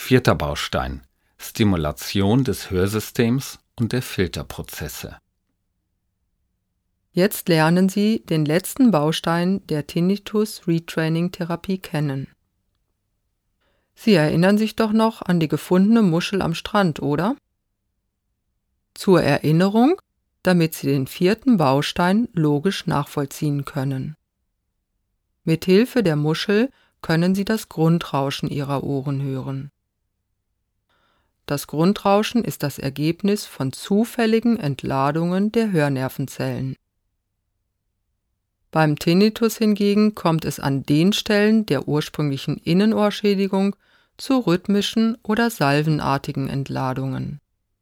4. Baustein: Stimulation des Hörsystems und der Filterprozesse. Jetzt lernen Sie den letzten Baustein der Tinnitus-Retraining-Therapie kennen. Sie erinnern sich doch noch an die gefundene Muschel am Strand, oder? Zur Erinnerung, damit Sie den 4. Baustein logisch nachvollziehen können. Mithilfe der Muschel können Sie das Grundrauschen Ihrer Ohren hören. Das Grundrauschen ist das Ergebnis von zufälligen Entladungen der Hörnervenzellen. Beim Tinnitus hingegen kommt es an den Stellen der ursprünglichen Innenohrschädigung zu rhythmischen oder salvenartigen Entladungen.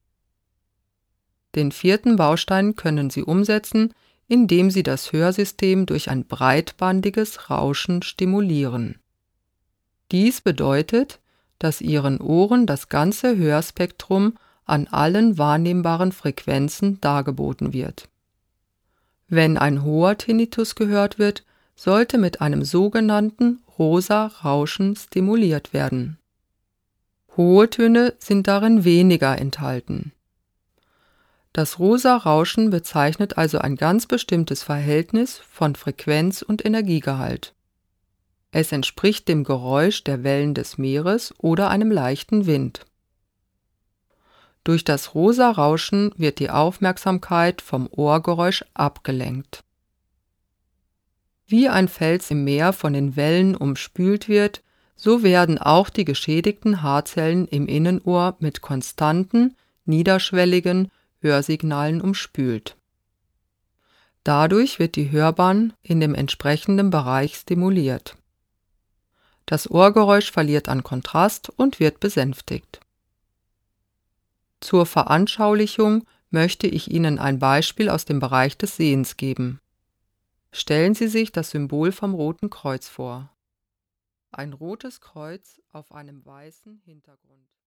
Den 4. Baustein können Sie umsetzen, indem Sie das Hörsystem durch ein breitbandiges Rauschen stimulieren. Dies bedeutet, dass Ihren Ohren das ganze Hörspektrum an allen wahrnehmbaren Frequenzen dargeboten wird. Wenn ein hoher Tinnitus gehört wird, sollte mit einem sogenannten rosa Rauschen stimuliert werden. Hohe Töne sind darin weniger enthalten. Das rosa Rauschen bezeichnet also ein ganz bestimmtes Verhältnis von Frequenz und Energiegehalt. Es entspricht dem Geräusch der Wellen des Meeres oder einem leichten Wind. Durch das rosa Rauschen wird die Aufmerksamkeit vom Ohrgeräusch abgelenkt. Wie ein Fels im Meer von den Wellen umspült wird, so werden auch die geschädigten Haarzellen im Innenohr mit konstanten, niederschwelligen Hörsignalen umspült. Dadurch wird die Hörbahn in dem entsprechenden Bereich stimuliert. Das Ohrgeräusch verliert an Kontrast und wird besänftigt. Zur Veranschaulichung möchte ich Ihnen ein Beispiel aus dem Bereich des Sehens geben. Stellen Sie sich das Symbol vom Roten Kreuz vor. Ein rotes Kreuz auf einem weißen Hintergrund.